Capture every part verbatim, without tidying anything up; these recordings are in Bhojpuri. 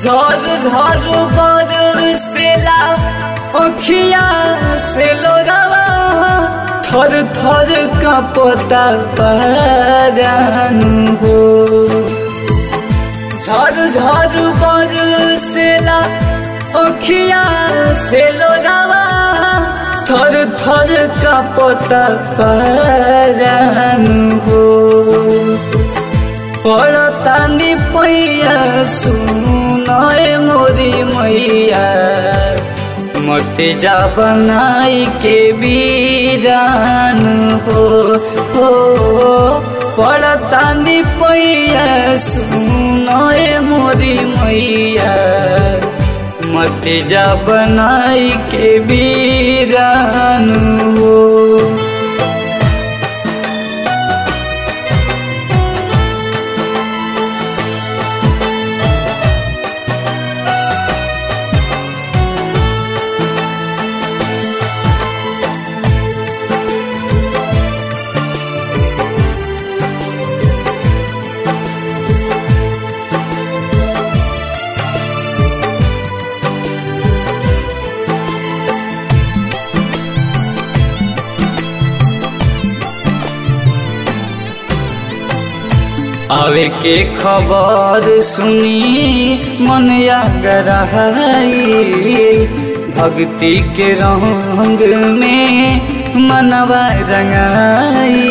झर झर बरसेला अखिया से लोरावा, थर थर कांपता परान हो। झर झर बरसेला अखिया से लोरावा, थर थर कांपता परान हो। पड़तानी पैया सुनाए मोरी मैया, मते जा बनाई के वीरान हो। हो पड़तानी पैया सुनाए मोरी मैया, मते जा बनाई के वीरान हो। आवे के खबर सुनी मन आगराई, भक्ति के रंग में मनवा रंगाई।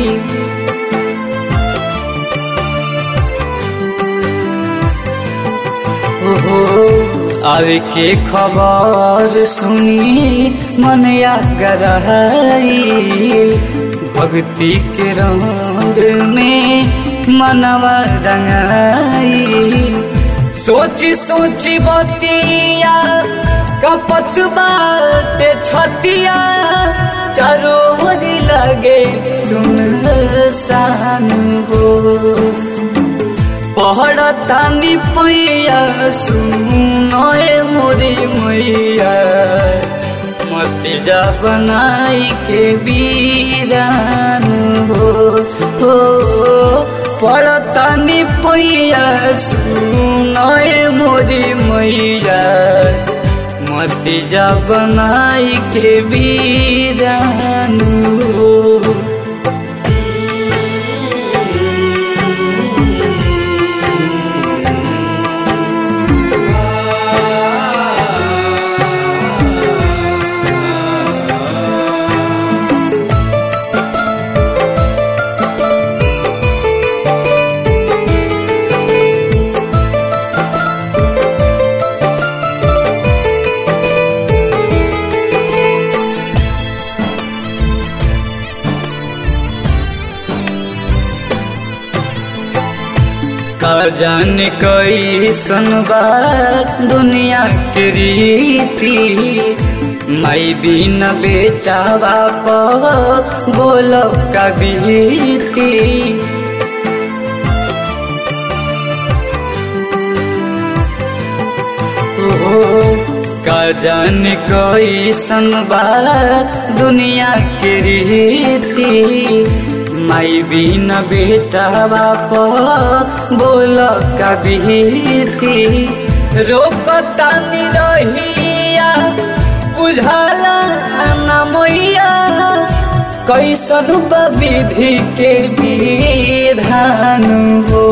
हो आवे के खबर सुनी मन आगराई, भक्ति के रंग में मनवा रंगाई। सोची सोची बतिया कपत बाटे छतिया, चारों ओर लगे सुनसान हो। पहड़तानी पैया सुनाए मोरी मैया, मते जा बनाई के वीरान हो। हो पड़तानी पैया सुनाए मोरी मैया, मते जा बनाई के वीरान हो। का जाने कैसन बा दुनिया के रीति, माई बिना बेटा बाप बोलो का बीती। का जाने कैसन बा दुनिया के रीति, माई बिना बेटा बाप बोल का बीती। रोकता निरहिया बुझाला ना मैया, कैसन बा विधि के विधान हो।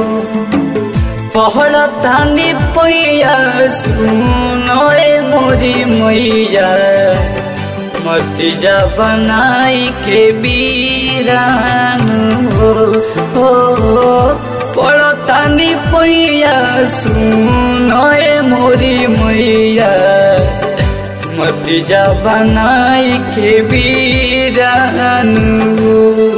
पहड़तानी पैया सुनाए मोरी मैया, मते जा बनाई के वीरान हो। हो पड़तानी पैया सुनाए मोरी मैया, मते जा बनाई के वीरान हो।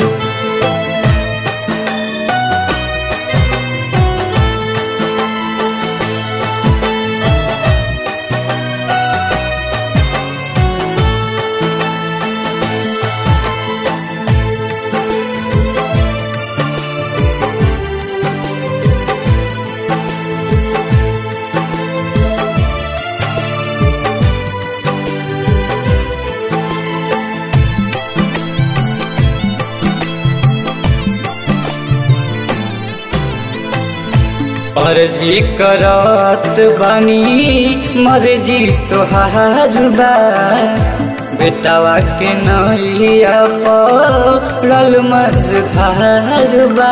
अर्जी करत बानी मर्जी तोहार बा बेटावा के नैया पड़ल मझधार बा।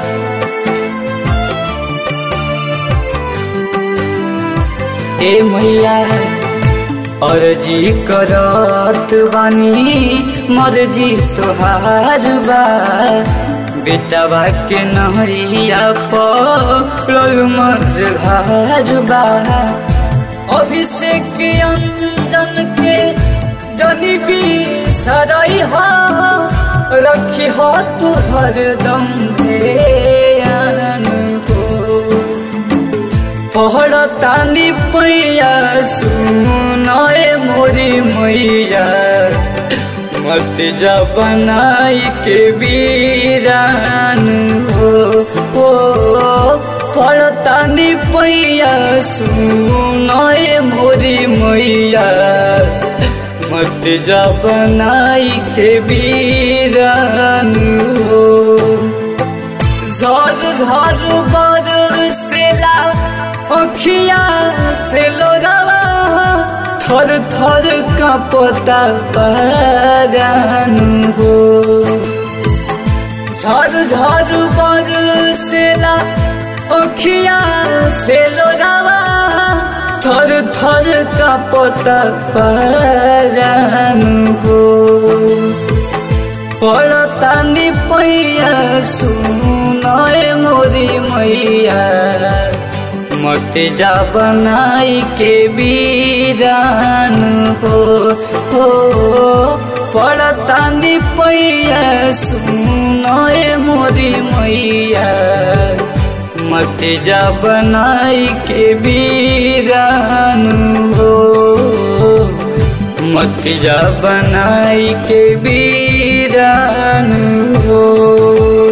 ए मैया अर्जी करत बानी मर्जी तोहार बा बेटावा के नैया पड़ल मझधार बा। अभिषेक अंजन के जनी भी सरई हो रखी हो तू हरदम ध्यान हो। पहड़तानी पैया सुनाए मोरी मैया मत जा बनाई के वीरान हो। ओ पहड़तानी पैया सुनाए मोरी मैया मत जा बनाई के वीरान हो। झर झर बरसेला अखिया से लोरावा थर थर कांपता परान हो। झर झर बरसेला अखिया से लोरावा थर थर कांपता परान हो। पड़तानी पैया सुनाए मोरी मैया मत जा बनाई के वीरान हो। हो पड़तानी पैया सुनाए मोरी मैया मत जा बनाई के वीरान हो। मत जा बनाई के वीरान हो।